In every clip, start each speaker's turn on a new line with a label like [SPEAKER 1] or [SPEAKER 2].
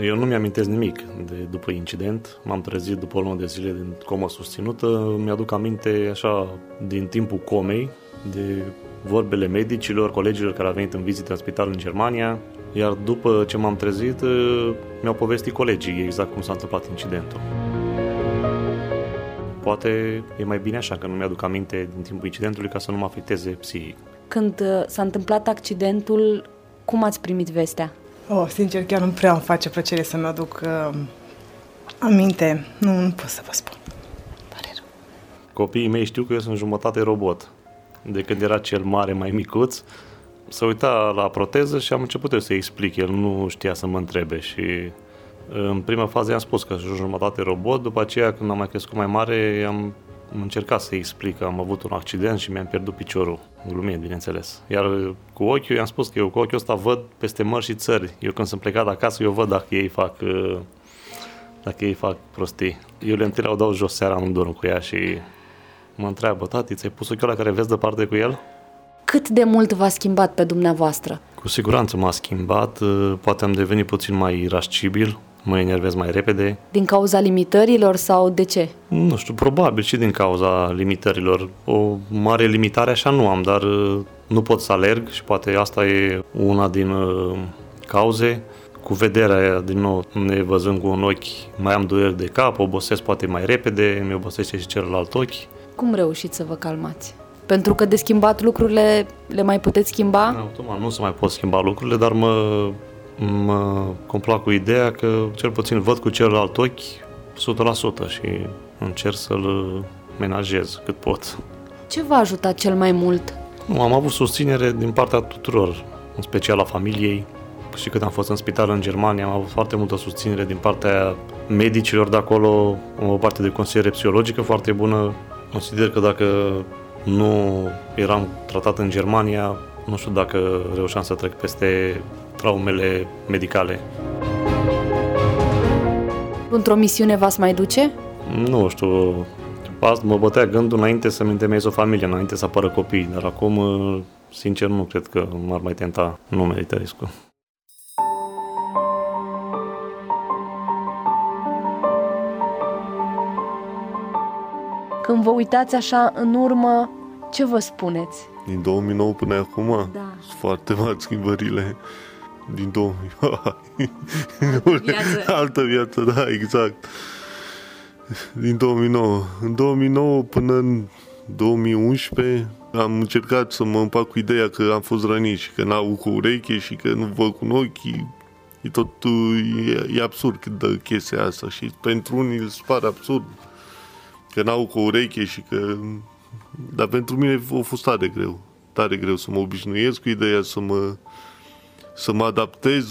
[SPEAKER 1] Eu nu mi-amintesc nimic de după incident. M-am trezit după o lună de zile din comă susținută. Mi-aduc aminte așa din timpul comei de vorbele medicilor, colegilor care au venit în vizită în spital în Germania. Iar după ce m-am trezit, mi-au povestit colegii exact cum s-a întâmplat incidentul. Poate e mai bine așa, că nu mi-aduc aminte din timpul incidentului ca să nu mă afecteze psihic.
[SPEAKER 2] Când s-a întâmplat accidentul, cum ați primit vestea?
[SPEAKER 3] Sincer, chiar nu prea îmi face plăcere să-mi aduc aminte. Nu pot să vă spun. Pare rău.
[SPEAKER 1] Copiii mei știu că eu sunt jumătate robot. De când era cel mare mai micuț, se uita la proteză și am început eu să-i explic. El nu știa să mă întrebe și în prima fază i-am spus că sunt jumătate robot. După aceea, când am mai crescut mai mare, am încercat să-i explic că am avut un accident și mi-am pierdut piciorul. Glumind, bineînțeles. Iar cu ochiul i-am spus că eu cu ochiul ăsta văd peste mări și țări. Eu când sunt plecat acasă, eu văd dacă ei fac prostii. Eu le întâi le dau jos seara, nu dorm cu ea și mă întreabă: tati, ți-ai pus ochiul ăla care vezi departe cu el?
[SPEAKER 2] Cât de mult v-a schimbat pe dumneavoastră?
[SPEAKER 1] Cu siguranță m-a schimbat, poate am devenit puțin mai irascibil, mă enervez mai repede.
[SPEAKER 2] Din cauza limitărilor sau de ce?
[SPEAKER 1] Nu știu, probabil și din cauza limitărilor. O mare limitare așa nu am, dar nu pot să alerg și poate asta e una din cauze. Cu vederea, din nou, ne văzând cu un ochi, mai am dureri de cap, obosesc poate mai repede, mi obosește și celălalt ochi.
[SPEAKER 2] Cum reușiți să vă calmați? Pentru că de schimbat lucrurile le mai puteți schimba?
[SPEAKER 1] Automat nu se mai pot schimba lucrurile, dar mă complac cu ideea că cel puțin văd cu celălalt ochi 100% și încerc să-l menajez cât pot.
[SPEAKER 2] Ce v-a ajutat cel mai mult?
[SPEAKER 1] Am avut susținere din partea tuturor, în special a familiei. Și când am fost în spital în Germania, am avut foarte multă susținere din partea medicilor de acolo. Am o parte de consiliere psihologică foarte bună. Consider că dacă nu eram tratat în Germania, nu știu dacă reușeam să trec peste traumele medicale.
[SPEAKER 2] Într-o misiune v-ați mai duce?
[SPEAKER 1] Nu știu. Asta mă bătea gândul înainte să-mi întemeiez o familie, înainte să apară copii. Dar acum, sincer, nu cred că m-ar mai tenta. Nu merită riscul.
[SPEAKER 2] Când vă uitați așa în urmă, ce vă spuneți?
[SPEAKER 4] Din 2009 până acum?
[SPEAKER 2] Da.
[SPEAKER 4] Sunt foarte mari schimbările. Din 2000. Altă viață, da, exact. Din 2009. În 2009 până în 2011 am încercat să mă împac cu ideea că am fost rănit și că n-au cu ureche și că nu văd cu ochii. E absurd de chestia asta și pentru unii îl pare absurd că n-au cu ureche și că... Dar pentru mine a fost tare greu să mă obișnuiesc cu ideea, să mă adaptez.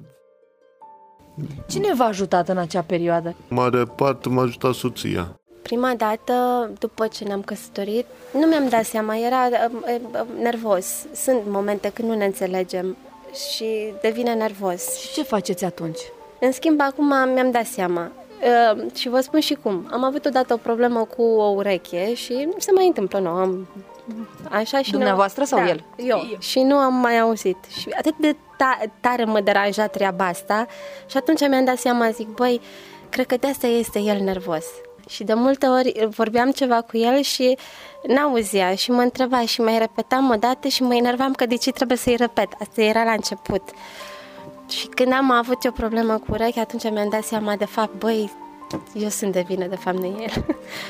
[SPEAKER 2] Cine v-a ajutat în acea perioadă?
[SPEAKER 4] Marea parte m-a ajutat soția.
[SPEAKER 5] Prima dată, după ce ne-am căsătorit, nu mi-am dat seama, era nervos. Sunt momente când nu ne înțelegem și devine nervos.
[SPEAKER 2] Și ce faceți atunci?
[SPEAKER 5] În schimb, acum mi-am dat seama. Și vă spun și cum. Am avut odată o problemă cu o ureche și se mai întâmplă, nu am... Așa și
[SPEAKER 2] dumneavoastră sau el?
[SPEAKER 5] Eu. Și nu am mai auzit. Și atât de tare mă deranja treaba asta și atunci mi-am dat seama, zic, băi, cred că de asta este el nervos. Și de multe ori vorbeam ceva cu el și n-auzea și mă întreba și mai repetam o dată și mă enervam că de ce trebuie să-i repet. Asta era la început. Și când am avut o problemă cu urechea, atunci mi-am dat seama, de fapt, băi, eu sunt de vină, de fapt, nu el.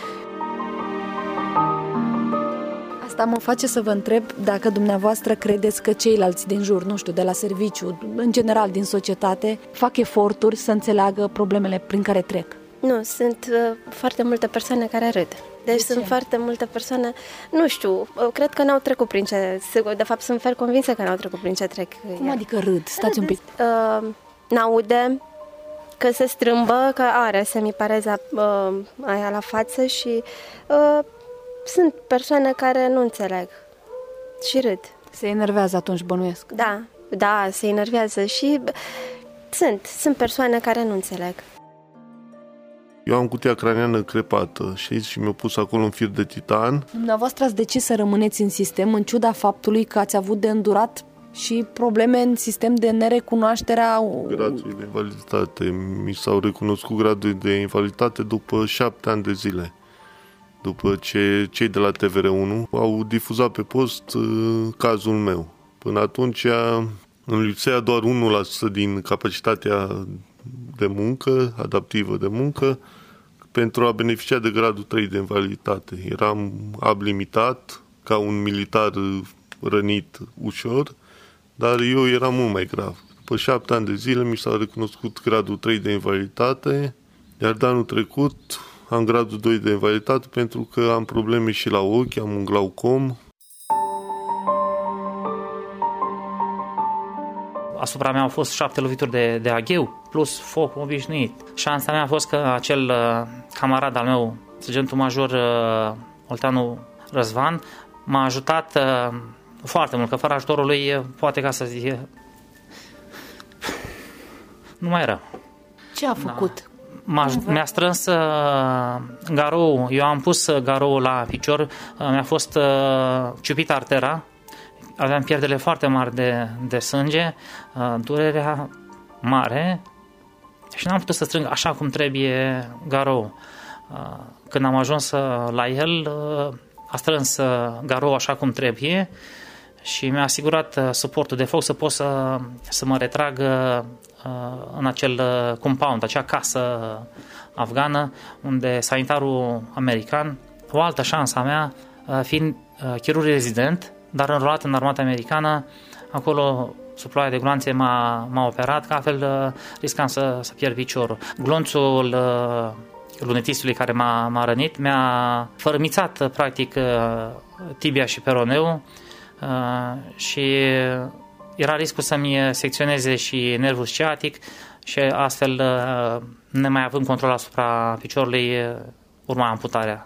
[SPEAKER 2] Asta mă face să vă întreb dacă dumneavoastră credeți că ceilalți din jur, nu știu, de la serviciu, în general din societate, fac eforturi să înțeleagă problemele prin care trec.
[SPEAKER 5] Nu, sunt foarte multe persoane care râd. Deci sunt foarte multe persoane, nu știu, cred că n-au trecut prin ce, de fapt sunt fer convinsă că n-au trecut prin ce trec.
[SPEAKER 2] Cum adică râd? Stați un pic.
[SPEAKER 5] N-aude, că se strâmbă, că are semipareza aia la față și sunt persoane care nu înțeleg și râd.
[SPEAKER 2] Se enervează atunci, bănuiesc.
[SPEAKER 5] Da, se enervează și sunt persoane care nu înțeleg.
[SPEAKER 4] Eu am cutia craniană crepată și mi-au pus acolo un fir de titan.
[SPEAKER 2] Dumneavoastră ați decis să rămâneți în sistem în ciuda faptului că ați avut de îndurat și probleme în sistem de nerecunoaștere a...
[SPEAKER 4] Gradul de invaliditate. Mi s-au recunoscut gradul de invaliditate după 7 ani de zile. După ce cei de la TVR1 au difuzat pe post cazul meu. Până atunci îmi lipsea doar 1% din capacitatea de muncă, adaptivă de muncă, pentru a beneficia de gradul 3 de invaliditate. Eram abilimitat, ca un militar rănit ușor, dar eu eram mult mai grav. După 7 ani de zile mi s-a recunoscut gradul 3 de invaliditate, iar de anul trecut am gradul 2 de invaliditate pentru că am probleme și la ochi, am un glaucom.
[SPEAKER 6] Asupra mea au fost 7 lovituri de agheu, plus foc obișnuit. Șansa mea a fost că acel camarad al meu, sergentul major Olteanu Răzvan, m-a ajutat foarte mult, că fără ajutorul lui, poate ca să zic, nu mai era.
[SPEAKER 2] Ce a făcut?
[SPEAKER 6] Mi-a strâns garou, eu am pus garou la picior, mi-a fost ciupită artera, aveam pierdere foarte mari de sânge, durerea mare și n-am putut să strâng așa cum trebuie garou. Când am ajuns la el, a strâns garou așa cum trebuie și mi-a asigurat suportul de foc să pot să mă retrag în acel compound, acea casă afgană, unde sanitarul american, o altă șansă a mea, fiind chirurg rezident, dar înrolat în armata americană, acolo sub ploaia de gloanțe m-a operat, că altfel riscam să pierd piciorul. Glonțul lunetistului care m-a rănit mi-a fărâmițat practic tibia și peroneu și era riscul să-mi secționeze și nervul sciatic și astfel, nemai având control asupra piciorului, urma amputarea.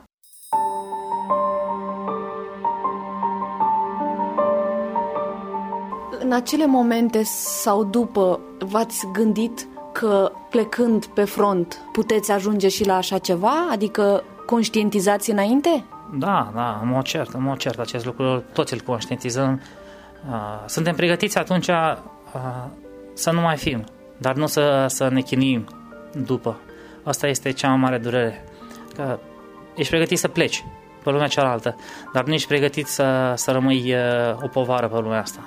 [SPEAKER 2] În acele momente sau după, v-ați gândit că plecând pe front puteți ajunge și la așa ceva? Adică conștientizați înainte?
[SPEAKER 6] Da, în mod cert acest lucru, toți îl conștientizăm. Suntem pregătiți atunci să nu mai fim, dar nu să ne chinuim după. Asta este cea mai mare durere. Că ești pregătit să pleci pe lumea cealaltă, dar nu ești pregătit să rămâi o povară pe lumea asta.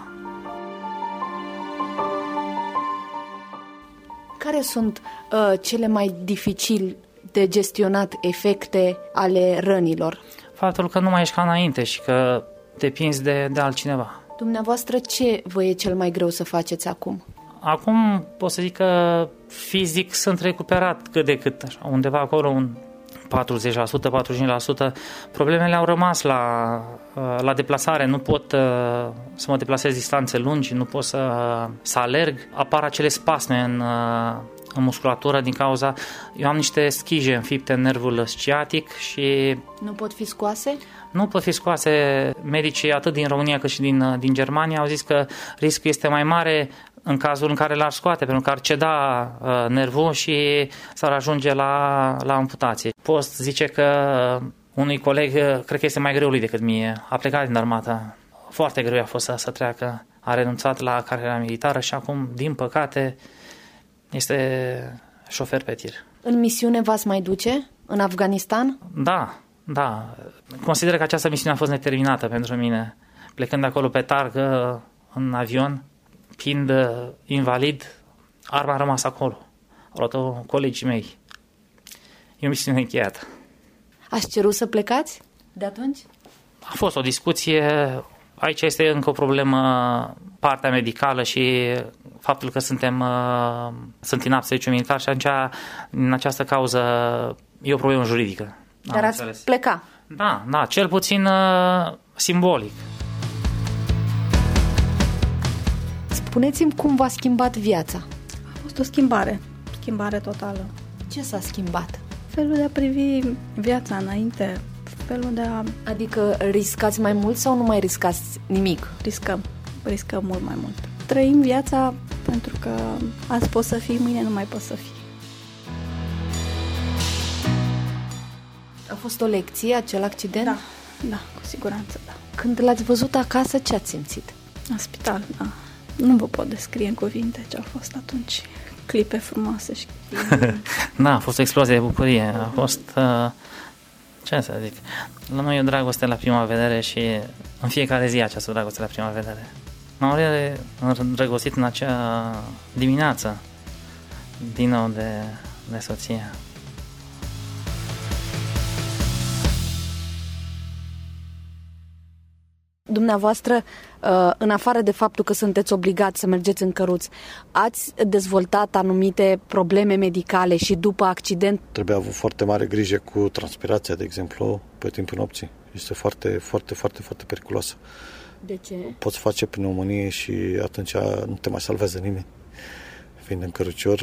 [SPEAKER 2] Care sunt cele mai dificil de gestionat efecte ale rănilor?
[SPEAKER 6] Faptul că nu mai ești ca înainte și că depinzi de altcineva.
[SPEAKER 2] Dumneavoastră, ce vă e cel mai greu să faceți acum?
[SPEAKER 6] Acum pot să zic că fizic sunt recuperat cât de cât, așa, undeva acolo un 40%, 45%. Problemele au rămas la deplasare, nu pot să mă deplasez distanțe lungi, nu pot să alerg. Apar acele spasme în musculatură din cauza... Eu am niște schije înfipte în nervul sciatic și...
[SPEAKER 2] Nu pot fi scoase?
[SPEAKER 6] Nu pot fi scoase. Medicii atât din România cât și din Germania au zis că riscul este mai mare în cazul în care l-ar scoate, pentru că ar ceda nervul și s-ar ajunge la amputație. Post zice că unui coleg, cred că este mai greu lui decât mie, a plecat din armată. Foarte greu a fost să treacă, a renunțat la cariera militară și acum, din păcate, este șofer pe tir.
[SPEAKER 2] În misiune v-ați mai duce? În Afganistan?
[SPEAKER 6] Da. Consider că această misiune a fost neterminată pentru mine. Plecând acolo pe targ, în avion, fiind invalid, arma a rămas acolo. Au luat-o colegii mei. E o misiune încheiată.
[SPEAKER 2] Ați cerut să plecați de atunci?
[SPEAKER 6] A fost o discuție. Aici este încă o problemă, partea medicală și faptul că sunt inapt serviciu militar și atunci, în această cauză, e o problemă juridică.
[SPEAKER 2] Dar ați pleca?
[SPEAKER 6] Da, cel puțin simbolic.
[SPEAKER 2] Spuneți-mi cum v-a schimbat viața.
[SPEAKER 7] A fost o schimbare totală.
[SPEAKER 2] Ce s-a schimbat?
[SPEAKER 7] Felul de a privi viața înainte, felul de a...
[SPEAKER 2] Adică riscați mai mult sau nu mai riscați nimic?
[SPEAKER 7] Riscăm mult mai mult. Trăim viața pentru că azi poți să fii, mâine nu mai poți să fii.
[SPEAKER 2] A fost o lecție acel accident?
[SPEAKER 7] Da, cu siguranță, da.
[SPEAKER 2] Când l-ați văzut acasă, ce ați simțit?
[SPEAKER 7] La spital, da. Nu vă pot descrie în cuvinte ce a fost atunci. Clipe frumoase și...
[SPEAKER 6] Da, a fost o explozie de bucurie. A fost, ce să zic, la noi e o dragoste la prima vedere și în fiecare zi această dragoste la prima vedere. M-am îndrăgostit în acea dimineață din nou de soție.
[SPEAKER 2] Dumneavoastră, în afară de faptul că sunteți obligați să mergeți în căruț, ați dezvoltat anumite probleme medicale și după accident?
[SPEAKER 8] Trebuie avut foarte mare grijă cu transpirația, de exemplu, pe timpul nopții. Este foarte, foarte, foarte, foarte periculoasă.
[SPEAKER 2] De ce?
[SPEAKER 8] Poți face pneumonie și atunci nu te mai salvează nimeni. Fiind în cărucior,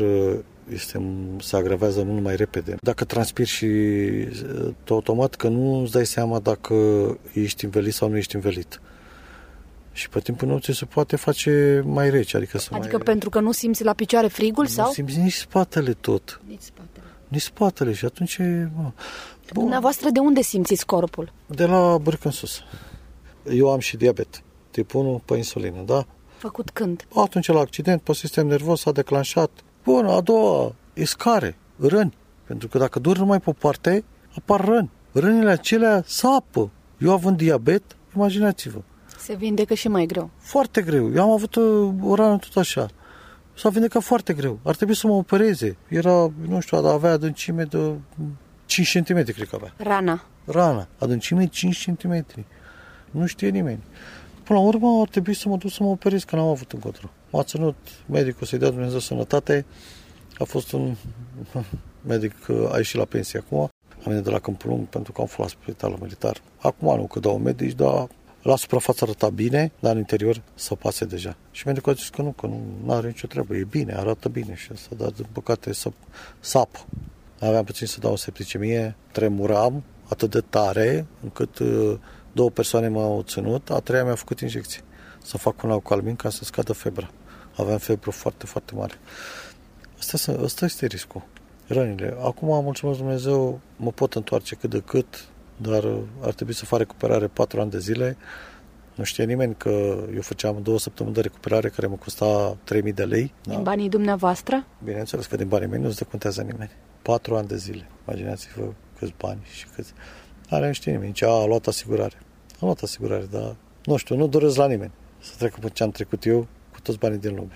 [SPEAKER 8] se agravează mult mai repede. Dacă transpiri și automat că nu îți dai seama dacă ești învelit sau nu ești învelit. Și pe timpul nopții se poate face mai rece. Adică
[SPEAKER 2] pentru că nu simți la picioare frigul? Sau?
[SPEAKER 8] Nu simți nici spatele tot. Nici spatele. Și atunci...
[SPEAKER 2] Dumneavoastră de unde simțiți corpul?
[SPEAKER 8] De la bârcă în sus. Eu am și diabet. Tip 1 pe insulină, da?
[SPEAKER 2] Făcut când?
[SPEAKER 8] Atunci la accident, pe sistem nervos s-a declanșat. Bun, a doua, iscare, răni. Pentru că dacă dur numai pe o parte, apar răni. Rănile acelea sapă. Eu având diabet, imaginați-vă.
[SPEAKER 2] Se vindecă și mai greu.
[SPEAKER 8] Foarte greu. Eu am avut o rană tot așa. S-a vindecat foarte greu. Ar trebui să mă opereze. Era, nu știu, avea adâncime de 5 cm, cred că avea. Rana. Adâncime 5 cm. Nu știe nimeni. Până la urmă ar trebui să mă duc să mă operez, că n-am avut încotro. M-a ținut medicul să-i dea Dumnezeu sănătate. A fost un medic, a ieșit la pensie acum. Am venit de la Câmpul Lung pentru că am fost la spitalul militar. Acum nu, că dau medici, dar la suprafață arăta bine, dar în interior să pase deja. Și medicul a zis că nu are nicio treabă, e bine, arată bine și asta, dar din păcate să sapă. Aveam puțin să dau o septicemie, tremuram atât de tare încât 2 persoane m-au ținut, a 3-a mi-a făcut injecție. Să fac un Alcalmin ca să scadă febra. Aveam febră foarte, foarte mare. Asta este riscul. Rănile. Acum, mulțumesc Dumnezeu, mă pot întoarce cât de cât, dar ar trebui să fac recuperare 4 ani de zile. Nu știe nimeni că eu făceam 2 săptămâni de recuperare care mă costa 3.000 de lei.
[SPEAKER 2] Din banii dumneavoastră?
[SPEAKER 8] Bineînțeles că din banii mei nu se decontează nimeni. 4 ani de zile. Imaginați-vă câți bani și câți... Nu știe nimeni. A luat asigurare. Am luat asigurare, dar nu știu, nu doresc la nimeni să treacă pe ce am trecut eu cu toți banii din lume.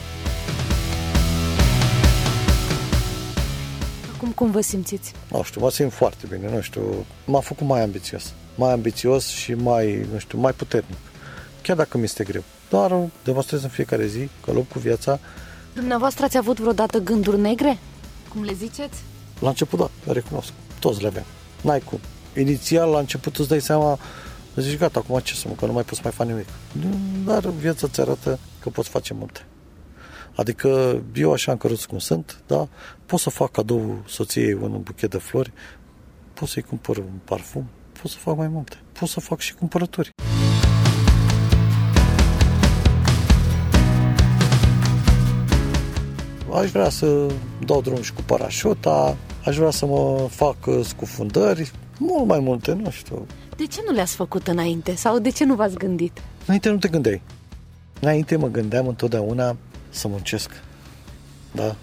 [SPEAKER 2] Acum cum vă simțiți?
[SPEAKER 8] Nu știu, mă simt foarte bine, nu știu, m-a făcut mai ambițios. Mai ambițios și mai, nu știu, mai puternic. Chiar dacă mi este greu. Doar demonstrez în fiecare zi că lupt cu viața.
[SPEAKER 2] Dumneavoastră ați avut vreodată gânduri negre? Cum le ziceți?
[SPEAKER 8] La început, da, recunosc. Toți le aveam. N-ai cum. Inițial, la început îți dai seama, zici, gata, acum ce să mă, că nu mai poți mai face nimic. Dar viața ți arată că poți face multe. Adică eu așa în căruț cum sunt, da, pot să fac cadou soției un buchet de flori, pot să-i cumpăr un parfum, pot să fac mai multe. Pot să fac și cumpărături. Aș vrea să dau drum și cu parașuta, aș vrea să mă fac scufundări, mult mai multe, nu știu.
[SPEAKER 2] De ce nu le-ați făcut înainte? Sau de ce nu v-ați gândit?
[SPEAKER 8] Înainte nu te gândeai. Înainte mă gândeam întotdeauna să muncesc. Da?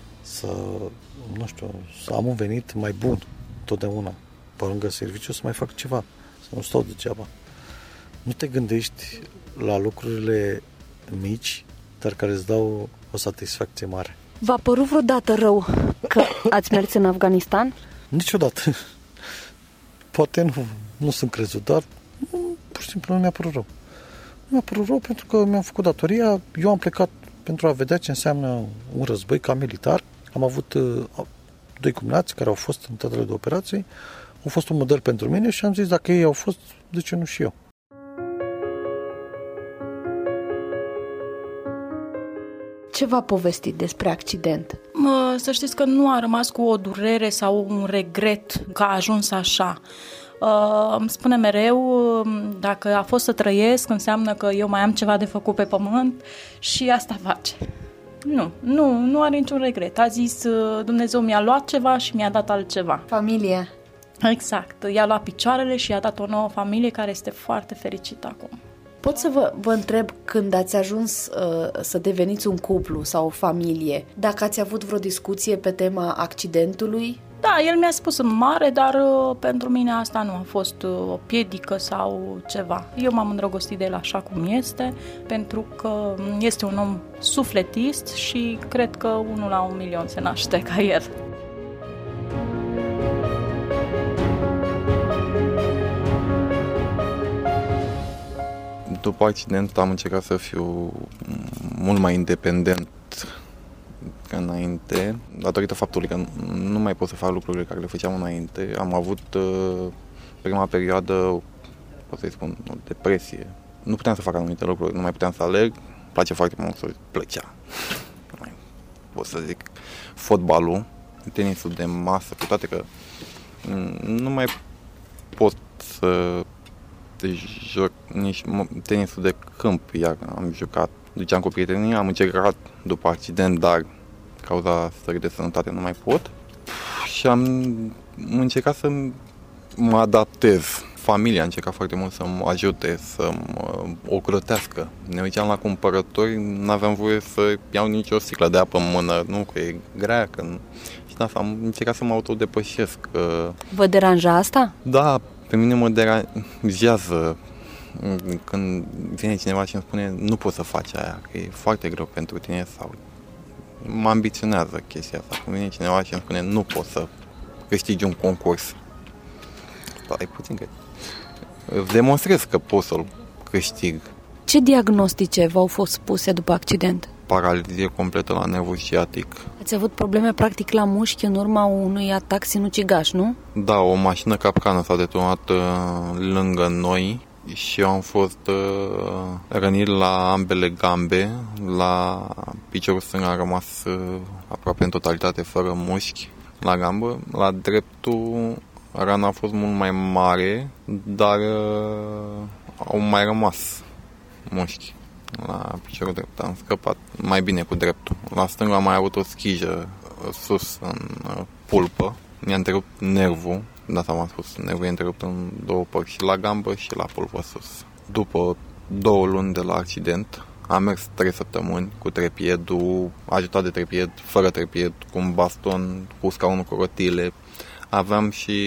[SPEAKER 8] Să am un venit mai bun întotdeauna. Pe lângă serviciu să mai fac ceva. Să nu stau degeaba. Nu te gândești la lucrurile mici, dar care îți dau o satisfacție mare.
[SPEAKER 2] V-a părut vreodată rău că ați mers în Afganistan?
[SPEAKER 8] Niciodată. Poate nu sunt crezut, dar pur și simplu nu mi-a părut rău. Nu mi-a părut rău pentru că mi-am făcut datoria. Eu am plecat pentru a vedea ce înseamnă un război ca militar. Am avut 2 cumnați care au fost în teatrele de operații. Au fost un model pentru mine și am zis, dacă ei au fost, de ce nu și eu?
[SPEAKER 2] Ce v-a povestit despre accident?
[SPEAKER 9] Să știți că nu a rămas cu o durere sau un regret că a ajuns așa. Îmi spune mereu, dacă a fost să trăiesc, înseamnă că eu mai am ceva de făcut pe pământ și asta face. Nu are niciun regret. A zis, Dumnezeu mi-a luat ceva și mi-a dat altceva.
[SPEAKER 2] Familie.
[SPEAKER 9] Exact. I-a luat picioarele și i-a dat o nouă familie care este foarte fericită acum.
[SPEAKER 2] Pot să vă întreb, când ați ajuns să deveniți un cuplu sau o familie, dacă ați avut vreo discuție pe tema accidentului?
[SPEAKER 9] Da, el mi-a spus în mare, dar pentru mine asta nu a fost o piedică sau ceva. Eu m-am îndrăgostit de el așa cum este, pentru că este un om sufletist și cred că 1 la 1 milion se naște ca el.
[SPEAKER 10] După accident am încercat să fiu mult mai independent ca înainte, datorită faptului că nu mai pot să fac lucrurile care le făceam înainte. Am avut prima perioadă, pot să-i spun, o depresie. Nu puteam să fac anumite lucruri, nu mai puteam să alerg. Îmi place foarte mult să plăcea. Pot să zic, fotbalul, tenisul de masă, cu toate că nu mai pot să joc nici tenisul de câmp, iar am jucat. Duceam cu prietenii, am încercat după accident, dar cauza stării de sănătate nu mai pot. Și am încercat să mă adaptez. Familia a încercat foarte mult să mă ajute, să mă ocrotească. Ne uitam la cumpărători, nu aveam voie să iau nicio sticlă de apă în mână, nu că e grea, că nu. Și da, am încercat să mă autodepășesc.
[SPEAKER 2] Vă deranja asta?
[SPEAKER 10] Da, pe mine mă deranjează când vine cineva și îmi spune nu poți să faci aia, că e foarte greu pentru tine, sau mă ambiționează chestia asta. Când vine cineva și îmi spune nu poți să câștigi un concurs, stai puțin că îți demonstrez că pot să-l câștig.
[SPEAKER 2] Ce diagnostice v-au fost puse după accident?
[SPEAKER 10] Paralizie completă la nervul sciatic.
[SPEAKER 2] Ați avut probleme practic la mușchi în urma unui atac sinucigaș, nu?
[SPEAKER 10] Da, o mașină capcană s-a detonat lângă noi și eu am fost rănit la ambele gambe. La piciorul stâng am rămas aproape în totalitate fără mușchi la gambă. La dreptul rana a fost mult mai mare, dar au mai rămas mușchi. La piciorul drept am scăpat mai bine cu dreptul. La stânga am mai avut o schijă sus în pulpă. Mi-a întrerupt nervul, de asta m-am spus, nervul e întrerupt în 2 părți, și la gambă și la pulpă sus. După 2 luni de la accident, am mers 3 săptămâni cu trepiedul, ajutat de trepied, fără trepied, cu un baston, cu scaunul cu rotile. Aveam și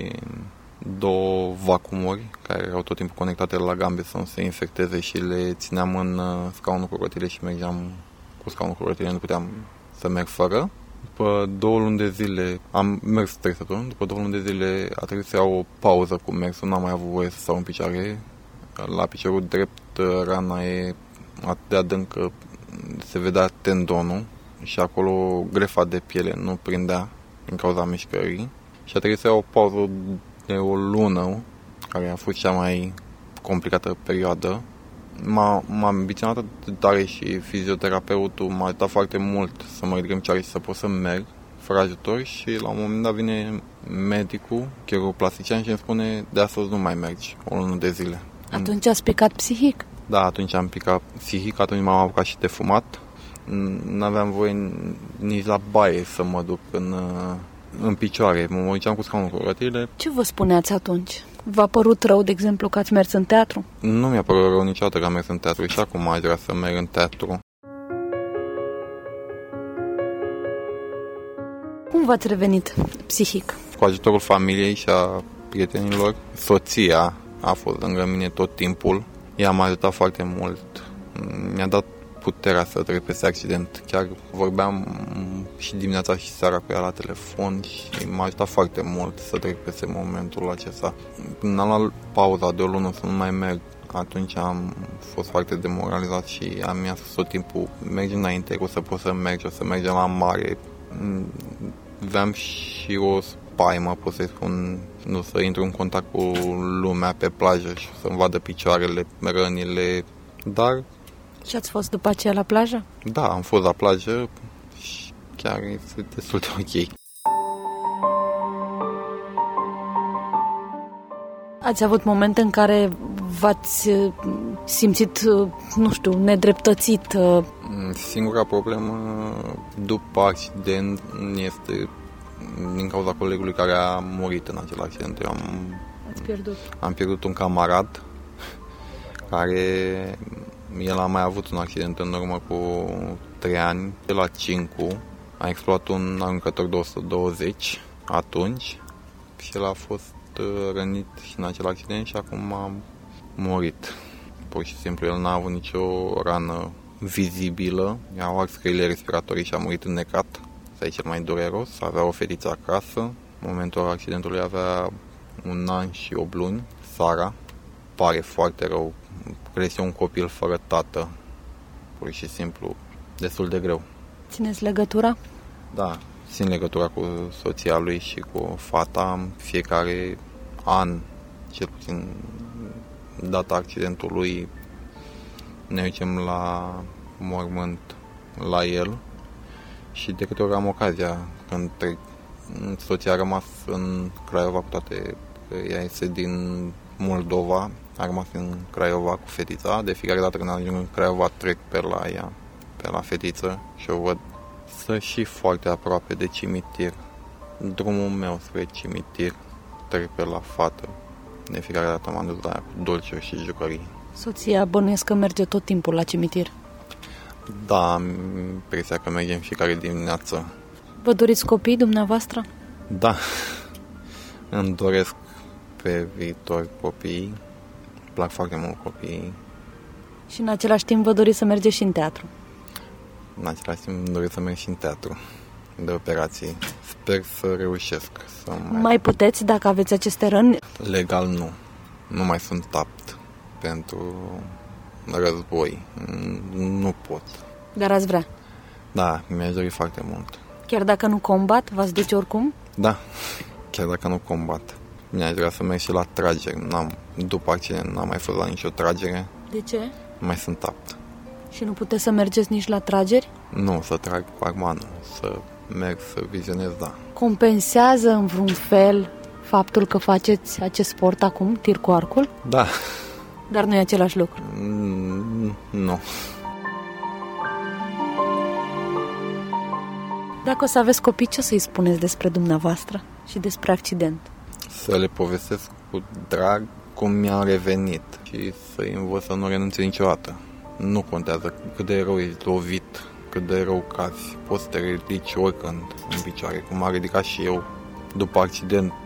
[SPEAKER 10] 2 vacuumuri care erau tot timpul conectate la gambe să nu se infecteze și le țineam în scaunul cu rotile și mergeam cu scaunul cu rotile, nu puteam să merg fără. După 2 luni de zile, am mers 3 săptămâni, după 2 luni de zile a trebuit să iau o pauză cu mersul, n-am mai avut voie să stau în picioare. La piciorul drept rana e atât de adâncă, se vedea tendonul și acolo grefa de piele nu prindea din cauza mișcării și a trebuit să iau o pauză de 1 lună, care a fost cea mai complicată perioadă. M-am ambiționat atât de tare și fizioterapeutul m-a ajutat foarte mult să mă ridic în picioare și să pot să merg fără ajutor și la un moment dat vine medicul, chiroplastician, și îmi spune de astăzi nu mai mergi 1 lună de zile.
[SPEAKER 2] Atunci ați picat psihic?
[SPEAKER 10] Da, atunci am picat psihic, atunci m-am apucat și de fumat. N-aveam voie nici la baie să mă duc în picioare, mă duceam cu scaunul cu rotile.
[SPEAKER 2] Ce vă spuneați atunci? V-a părut rău, de exemplu, că ați mers în teatru?
[SPEAKER 10] Nu mi-a părut rău niciodată că am mers în teatru și acum aș vrea să merg în teatru.
[SPEAKER 2] Cum v-ați revenit psihic?
[SPEAKER 10] Cu ajutorul familiei și a prietenilor. Soția a fost lângă mine tot timpul. Ea m-a ajutat foarte mult. Mi-a dat puterea să trec peste accident. Chiar vorbeam și dimineața și seara cu ea la telefon și m-a ajutat foarte mult să trec peste momentul acesta. Când am luat pauza de 1 lună să nu mai merg, atunci am fost foarte demoralizat și mi-a spus tot timpul, mergi înainte, o să poți să mergi, o să mergem la mare. Aveam și o spaimă, pot să-i spun, nu să intru în contact cu lumea pe plajă și să-mi vadă picioarele, rănile, dar...
[SPEAKER 2] Și ați fost după aceea la plajă?
[SPEAKER 10] Da, am fost la plajă și chiar este destul de ok.
[SPEAKER 2] Ați avut momente în care v-ați simțit, nu știu, nedreptățit?
[SPEAKER 10] Singura problemă după accident este din cauza colegului care a murit în acel accident.
[SPEAKER 2] Ați pierdut?
[SPEAKER 10] Am pierdut un camarad care el a mai avut un accident în urmă cu 3 ani, la Cincu, a explodat un aruncător de 120 atunci și el a fost rănit și în acel accident și acum a murit. Pur și simplu, el n-a avut nicio rană vizibilă, i-au ars căile respiratorii și a murit înnecat. Asta e cel mai dureros. Avea o fetiță acasă. În momentul accidentului avea 1 an și 8 luni. Sara. Pare foarte rău. Crezi un copil fără tată. Pur și simplu, destul de greu.
[SPEAKER 2] Țineți legătura?
[SPEAKER 10] Da, țin legătura cu soția lui și cu fata. Fiecare an, cel puțin data accidentului, ne ducem la mormânt la el și de câte ori am ocazia, când soția a rămas în Craiova cu toate, ea este din Moldova, a rămas în Craiova cu fetița, de fiecare dată când ajung în Craiova trec pe la ea, pe la fetiță și o văd. Să și foarte aproape de cimitir, drumul meu spre cimitir, trec pe la fată, de fiecare dată m-am dus la ea cu dulciuri și jucării.
[SPEAKER 2] Soția bănuiesc că merge tot timpul la cimitir.
[SPEAKER 10] Da, am impresia că mergem fiecare dimineață.
[SPEAKER 2] Vă doriți copii dumneavoastră?
[SPEAKER 10] Da, îmi doresc pe viitor copii, îmi plac foarte mult copiii.
[SPEAKER 2] Și în același timp vă doriți să mergeți și în teatru?
[SPEAKER 10] În același timp îmi doresc să merg și în teatru, de operații. Sper să reușesc.
[SPEAKER 2] Mai puteți dacă aveți aceste răni?
[SPEAKER 10] Legal nu. Nu mai sunt apt pentru război. Nu pot.
[SPEAKER 2] Dar ați vrea?
[SPEAKER 10] Da, mi-aș dori foarte mult.
[SPEAKER 2] Chiar dacă nu combat, v-ați duce oricum?
[SPEAKER 10] Da, chiar dacă nu combat. Mi-aș vrea să merg și la trageri. După accident n-am mai fost la nicio tragere.
[SPEAKER 2] De ce?
[SPEAKER 10] Nu mai sunt apt.
[SPEAKER 2] Și nu puteți să mergeți nici la trageri?
[SPEAKER 10] Nu, să trag cu armanul, să merg să vizionez, da.
[SPEAKER 2] Compensează în vreun fel faptul că faceți acest sport acum, tir cu arcul?
[SPEAKER 10] Da.
[SPEAKER 2] Dar nu e același lucru?
[SPEAKER 10] Nu.
[SPEAKER 2] Dacă o să aveți copii, ce să-i spuneți despre dumneavoastră și despre accident?
[SPEAKER 10] Să le povestesc cu drag cum mi-am revenit și să-i învăț să nu renunțe niciodată. Nu contează cât de rău ești lovit, cât de rău cazi, poți să te ridici oricând în picioare, cum am ridicat și eu. După accident